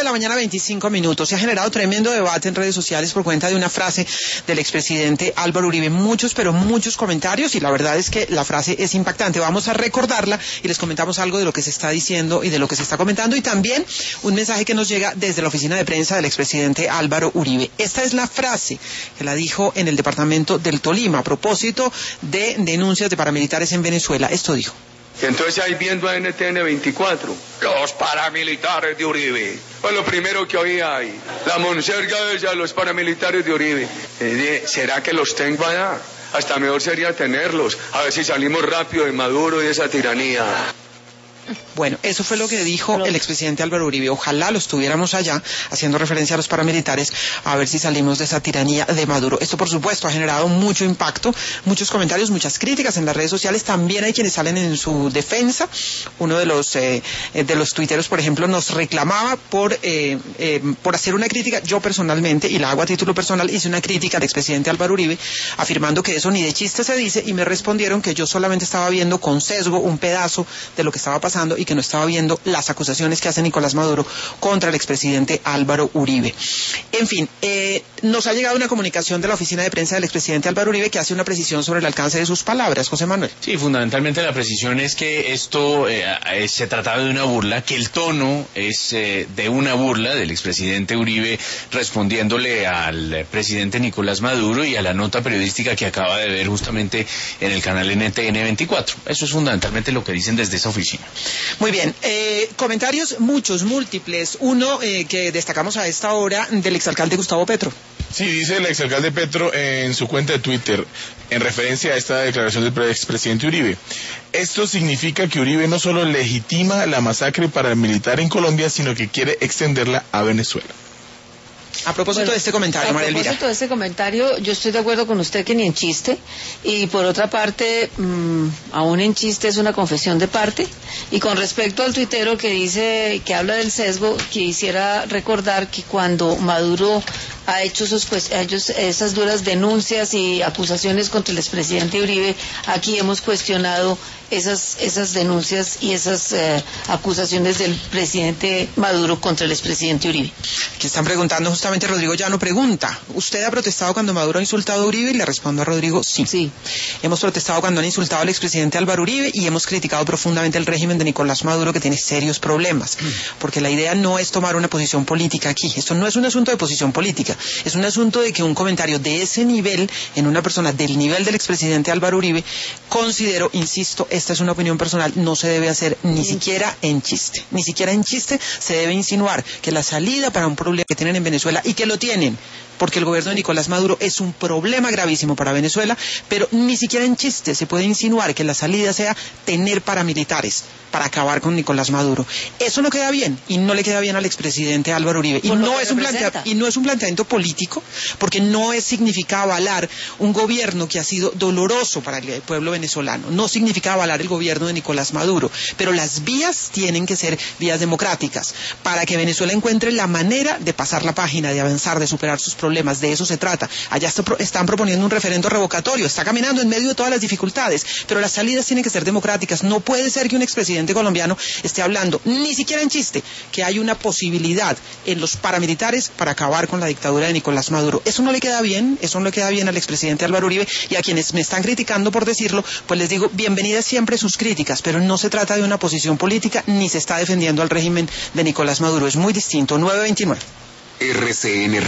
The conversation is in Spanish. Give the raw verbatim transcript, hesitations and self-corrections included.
la mañana, veinticinco minutos. Se ha generado tremendo debate en redes sociales por cuenta de una frase del expresidente Álvaro Uribe. Muchos, pero muchos comentarios, y la verdad es que la frase es impactante. Vamos a recordarla y les comentamos algo de lo que se está diciendo y de lo que se está comentando, y también un mensaje que nos llega desde la oficina de prensa del expresidente Álvaro Uribe. Esta es la frase que la dijo en el departamento del Tolima a propósito de denuncias de paramilitares en Venezuela. Esto dijo. Entonces ahí viendo a N T N veinticuatro, los paramilitares de Uribe. Pues lo primero que oía ahí, la monserga de ella, los paramilitares de Uribe. Eh, ¿Será que los tengo allá? Hasta mejor sería tenerlos, a ver si salimos rápido de Maduro y de esa tiranía. Bueno, eso fue lo que dijo el expresidente Álvaro Uribe. Ojalá los tuviéramos allá, haciendo referencia a los paramilitares, a ver si salimos de esa tiranía de Maduro. Esto, por supuesto, ha generado mucho impacto, muchos comentarios, muchas críticas en las redes sociales. También hay quienes salen en su defensa. Uno de los eh, de los tuiteros, por ejemplo, nos reclamaba por eh, eh, por hacer una crítica. Yo personalmente, y la hago a título personal, hice una crítica al expresidente Álvaro Uribe, afirmando que eso ni de chiste se dice, y me respondieron que yo solamente estaba viendo con sesgo un pedazo de lo que estaba pasando y que no estaba viendo las acusaciones que hace Nicolás Maduro contra el expresidente Álvaro Uribe. En fin, eh, nos ha llegado una comunicación de la oficina de prensa del expresidente Álvaro Uribe que hace una precisión sobre el alcance de sus palabras. José Manuel. Sí, fundamentalmente la precisión es que esto eh, eh, se trataba de una burla, que el tono es eh, de una burla del expresidente Uribe respondiéndole al presidente Nicolás Maduro y a la nota periodística que acaba de ver justamente en el canal N T N veinticuatro. Eso es fundamentalmente lo que dicen desde esa oficina. Muy bien, eh, comentarios muchos, múltiples. Uno eh, que destacamos a esta hora del exalcalde Gustavo Petro. Sí, dice el exalcalde Petro en su cuenta de Twitter, en referencia a esta declaración del expresidente Uribe. Esto significa que Uribe no solo legitima la masacre paramilitar en Colombia, sino que quiere extenderla a Venezuela. A propósito bueno, de este comentario, María Elvira. A propósito de este comentario, yo estoy de acuerdo con usted que ni en chiste, y por otra parte, mmm, aún en chiste es una confesión de parte. Y con respecto al tuitero que dice, que habla del sesgo, quisiera recordar que cuando Maduro ha hecho esos, pues, ellos, esas duras denuncias y acusaciones contra el expresidente Uribe, aquí hemos cuestionado esas esas denuncias y esas eh, acusaciones del presidente Maduro contra el expresidente Uribe. Aquí están preguntando, justamente Rodrigo Llano pregunta, ¿usted ha protestado cuando Maduro ha insultado a Uribe? Y le respondo a Rodrigo, sí. sí. Hemos protestado cuando han insultado al expresidente Álvaro Uribe y hemos criticado profundamente el régimen de Nicolás Maduro, que tiene serios problemas, porque la idea no es tomar una posición política aquí. Esto no es un asunto de posición política, es un asunto de que un comentario de ese nivel, en una persona del nivel del expresidente Álvaro Uribe, considero, insisto, esta es una opinión personal, no se debe hacer ni siquiera en chiste. Ni siquiera en chiste se debe insinuar que la salida para un problema que tienen en Venezuela, y que lo tienen, porque el gobierno de Nicolás Maduro es un problema gravísimo para Venezuela, pero ni siquiera en chiste se puede insinuar que la salida sea tener paramilitares para acabar con Nicolás Maduro. Eso no queda bien, y no le queda bien al expresidente Álvaro Uribe. Y no, es un plantea- y no es un planteamiento político, porque no es, significa avalar un gobierno que ha sido doloroso para el pueblo venezolano. No significa avalar el gobierno de Nicolás Maduro. Pero las vías tienen que ser vías democráticas, para que Venezuela encuentre la manera de pasar la página, de avanzar, de superar sus problemas. De eso se trata. Allá está, están proponiendo un referendo revocatorio, está caminando en medio de todas las dificultades, pero las salidas tienen que ser democráticas. No puede ser que un expresidente colombiano esté hablando, ni siquiera en chiste, que hay una posibilidad en los paramilitares para acabar con la dictadura de Nicolás Maduro. Eso no le queda bien, eso no le queda bien al expresidente Álvaro Uribe, y a quienes me están criticando por decirlo, pues les digo, bienvenidas siempre sus críticas, pero no se trata de una posición política, ni se está defendiendo al régimen de Nicolás Maduro. Es muy distinto. nueve veintinueve. R C N